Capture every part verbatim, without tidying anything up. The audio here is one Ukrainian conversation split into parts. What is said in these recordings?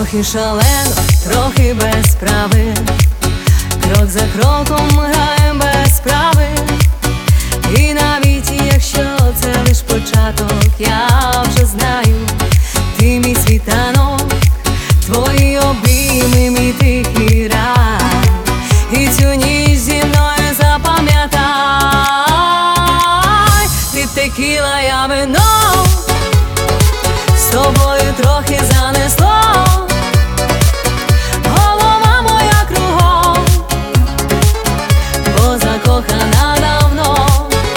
Трохи шалено, трохи без справи, крок за кроком граєм без справи. І навіть якщо це лиш початок, я вже знаю, ти мій світанок, твої обійми, мій тихий рай. І цю ніч зі мною запам'ятай, ти текіла, я вино, з тобою трохи занесло. Голова моя кругом, бо закохана давно.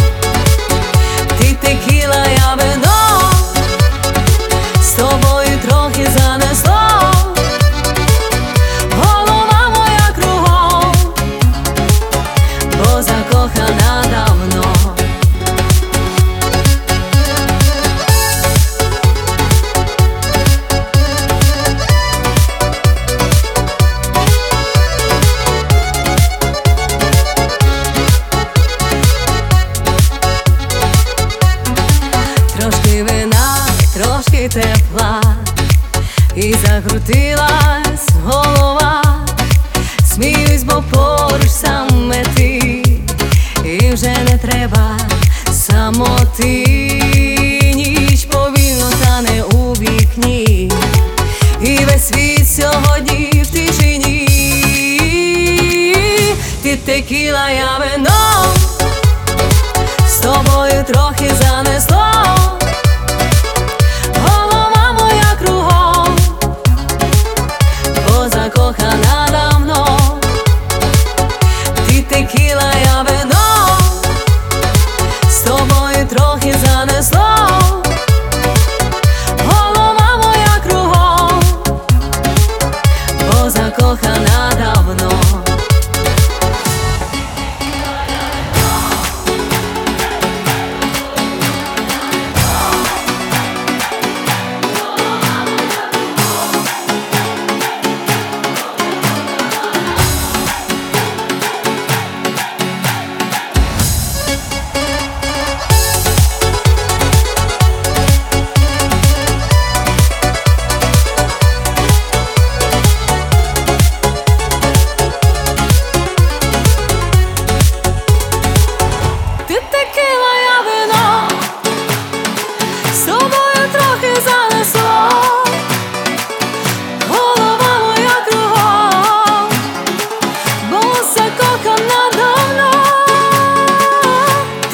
Ти текіла, я вино, з тобою трохи занесло. Голова моя кругом, бо закохана давно. Трошки вина, трошки тепла, і закрутилась голова. Сміюсь, бо поруч саме ти, і вже не треба самоти. Ніч повільно тане у вікні, і весь світ сьогодні в тишині. Ти текіла, я вино, з тобою трохи занесло. Голова моя кругом, бо закохана давно. Ти текіла, я вино, з тобою трохи занесло. Голова моя кругом, бо закохана давно.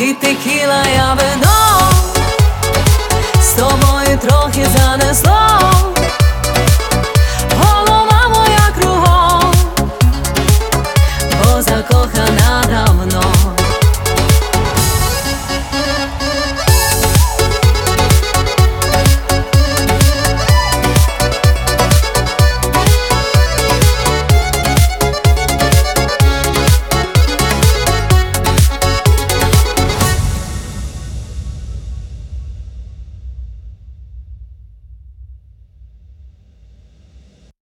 Текіла, я вино, з тобою трохи занесло.